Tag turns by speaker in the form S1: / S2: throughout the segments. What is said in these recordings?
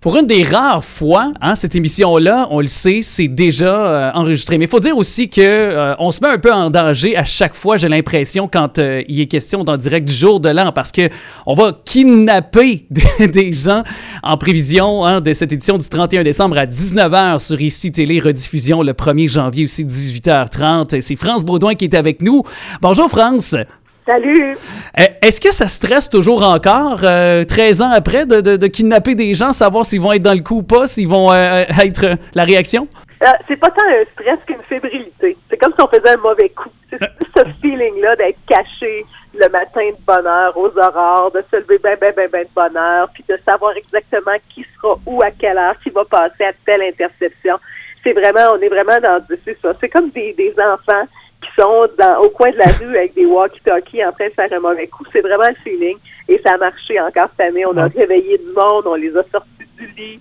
S1: Pour une des rares fois, cette émission-là, on le sait, c'est déjà enregistré. Mais il faut dire aussi que on se met un peu en danger à chaque fois, j'ai l'impression, quand il est question d'en direct du jour de l'an, parce que on va kidnapper des gens en prévision de cette édition du 31 décembre à 19h sur ICI Télé, rediffusion le 1er janvier aussi 18h30. C'est France Beaudoin qui est avec nous. Bonjour France!
S2: Salut!
S1: Est-ce que ça stresse toujours encore, 13 ans après, de kidnapper des gens, savoir s'ils vont être dans le coup ou pas, s'ils vont être la réaction?
S2: C'est pas tant un stress qu'une fébrilité. C'est comme si on faisait un mauvais coup. C'est ce feeling-là d'être caché le matin de bonne heure aux aurores, de se lever ben de bonne heure, puis de savoir exactement qui sera où, à quelle heure, qui va passer à telle interception. On est vraiment dans, c'est ça. C'est comme des enfants qui sont au coin de la rue avec des walkie-talkies en train de faire un mauvais coup. C'est vraiment le feeling. Et ça a marché encore cette année. On a réveillé du monde, on les a sortis du lit.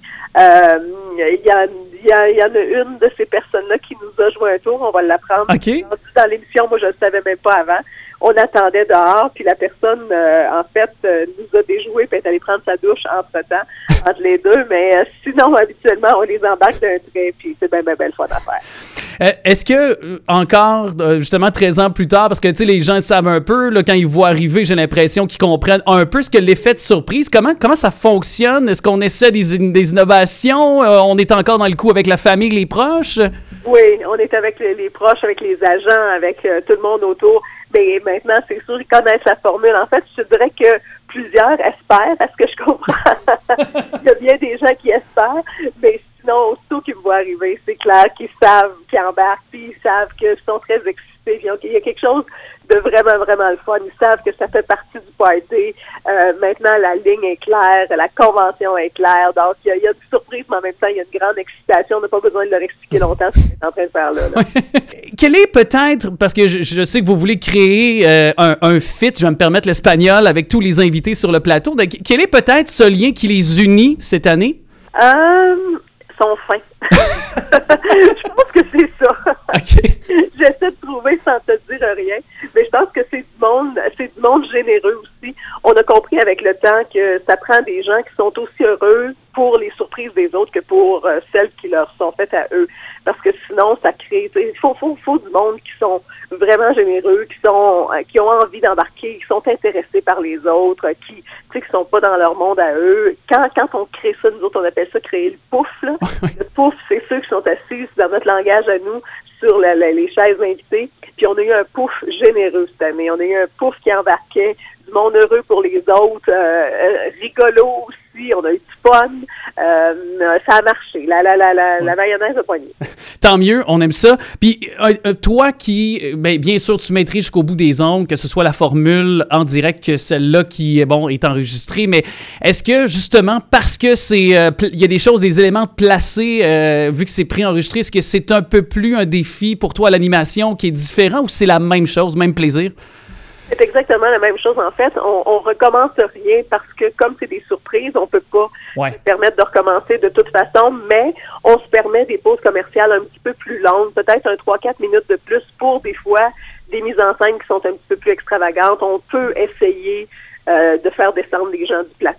S2: Il y en a une de ces personnes-là qui nous a joué un tour. On va l'apprendre.
S1: Okay.
S2: Dans l'émission, moi, je ne le savais même pas avant. On attendait dehors, puis la personne, nous a déjoué, puis est allée prendre sa douche entre-temps, entre les deux. Mais sinon, habituellement, on les embarque d'un trait, puis c'est bien le fun à faire.
S1: Est-ce que, encore, justement, 13 ans plus tard, parce que, tu sais, les gens savent un peu, là, quand ils voient arriver, j'ai l'impression qu'ils comprennent un peu ce que l'effet de surprise. Comment ça fonctionne? Est-ce qu'on essaie des innovations? On est encore dans le coup avec la famille, les proches?
S2: Oui, on est avec les proches, avec les agents, avec tout le monde autour. Mais maintenant, c'est sûr qu'ils connaissent la formule. En fait, je dirais que plusieurs espèrent, parce que je comprends. Il y a bien des gens qui espèrent, mais sinon, aussitôt qu'ils me voient arriver, c'est clair qu'ils savent qu'ils embarquent, puis ils savent qu'ils sont très excités. Il y a quelque chose de vraiment le fun. Ils savent que ça fait partie du party. Maintenant, la ligne est claire, la convention est claire. Donc, il y a des surprises, mais en même temps, il y a une grande excitation. On n'a pas besoin de leur expliquer longtemps ce qu'on est en train de faire là.
S1: Quel est peut-être, parce que je sais que vous voulez créer un fit, je vais me permettre l'espagnol, avec tous les invités sur le plateau. Donc, quel est peut-être ce lien qui les unit cette année?
S2: Sont fins. Je pense que c'est ça.
S1: Okay.
S2: J'essaie de trouver sans te dire rien, mais je pense que c'est du monde généreux aussi. On a compris avec le temps que ça prend des gens qui sont aussi heureux pour les surprises des autres que pour celles qui leur sont faites à eux. Parce que sinon, ça crée... Il faut du monde qui sont vraiment généreux, qui ont envie d'embarquer, qui sont intéressés par les autres, qui sont pas dans leur monde à eux. Quand on crée ça, nous autres, on appelle ça créer le pouf, là. Le pouf, c'est ceux qui sont assis dans notre langage à nous, sur les chaises invitées. Puis on a eu un pouf généreux cette année. On a eu un pouf qui embarquait du monde heureux pour les autres, rigolo aussi. On a eu du fun. Ça a marché. La mayonnaise a poigné.
S1: Tant mieux, on aime ça. Puis toi qui, bien sûr, tu maîtrises jusqu'au bout des ongles, que ce soit la formule en direct que celle-là qui est enregistrée, mais est-ce que justement, parce que il y a des éléments placés, vu que c'est préenregistré, est-ce que c'est un peu plus un défi pour toi à l'animation qui est différent ou c'est la même chose, même plaisir?
S2: C'est exactement la même chose. En fait, on recommence rien parce que comme c'est des surprises, on peut pas se permettre de recommencer de toute façon, mais on se permet des pauses commerciales un petit peu plus longues, peut-être 3-4 minutes de plus pour des fois des mises en scène qui sont un petit peu plus extravagantes. On peut essayer de faire descendre les gens du plafond,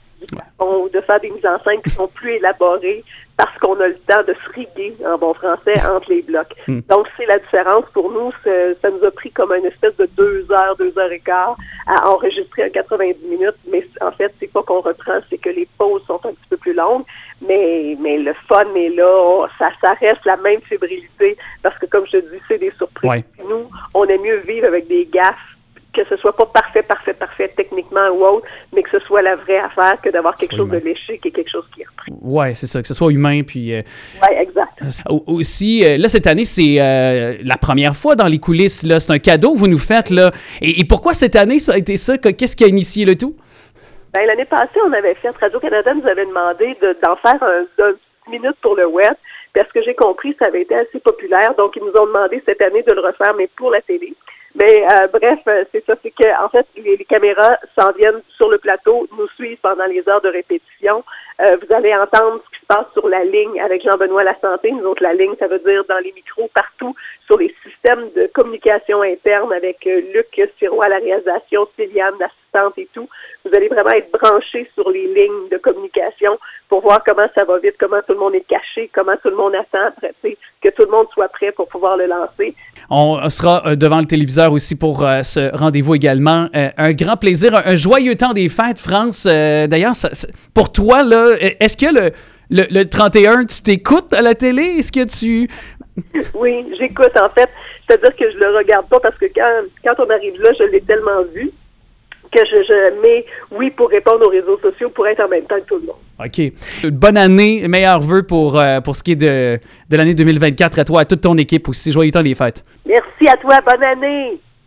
S2: de faire des mises en scène qui sont plus élaborées parce qu'on a le temps de se riguer, en bon français, entre les blocs. Donc, c'est la différence pour nous. Ça nous a pris comme une espèce de 2 heures et quart à enregistrer à 90 minutes. Mais en fait, c'est pas qu'on reprend, c'est que les pauses sont un petit peu plus longues. Mais le fun est là. Ça reste la même fébrilité parce que, comme je te dis, c'est des surprises.
S1: Ouais.
S2: Nous, on aime mieux vivre avec des gaffes, que ce soit pas parfait techniquement ou autre, mais que ce soit la vraie affaire que d'avoir quelque chose de léché qui est quelque chose qui est repris.
S1: Oui, c'est ça, que ce soit humain. Puis,
S2: oui, exact.
S1: Aussi, là, cette année, c'est la première fois dans les coulisses. Là, c'est un cadeau que vous nous faites. Là. Et pourquoi cette année, ça a été ça? Qu'est-ce qui a initié le tout?
S2: Bien, l'année passée, on avait fait, Radio-Canada nous avait demandé d'en faire un minute pour le web. Parce que j'ai compris, ça avait été assez populaire. Donc, ils nous ont demandé cette année de le refaire, mais pour la télé. Bref, c'est ça, c'est que en fait, les caméras s'en viennent sur le plateau, nous suivent pendant les heures de répétition. Vous allez entendre ce qui se passe sur la ligne avec Jean-Benoît Lasanté. Nous autres, la ligne, ça veut dire dans les micros, partout, sur les systèmes de communication interne avec Luc Sirois à la réalisation, Céliane, l'assistante et tout. Vous allez vraiment être branchés sur les lignes de communication pour voir comment ça va vite, comment tout le monde est caché, comment tout le monde attend, que tout le monde soit prêt pour pouvoir le lancer.
S1: On sera devant le téléviseur aussi pour ce rendez-vous également. Un grand plaisir, un joyeux temps des fêtes, France. D'ailleurs, pour toi, là, est-ce que le 31, tu t'écoutes à la télé? Est-ce que tu...
S2: Oui, j'écoute en fait. C'est-à-dire que je le regarde pas parce que quand on arrive là, je l'ai tellement vu que mais oui, pour répondre aux réseaux sociaux, pour être en même temps que tout le monde.
S1: OK. Bonne année, meilleurs vœux pour ce qui est de l'année 2024 à toi, à toute ton équipe aussi. Joyeux temps des fêtes.
S2: Merci à toi, bonne année!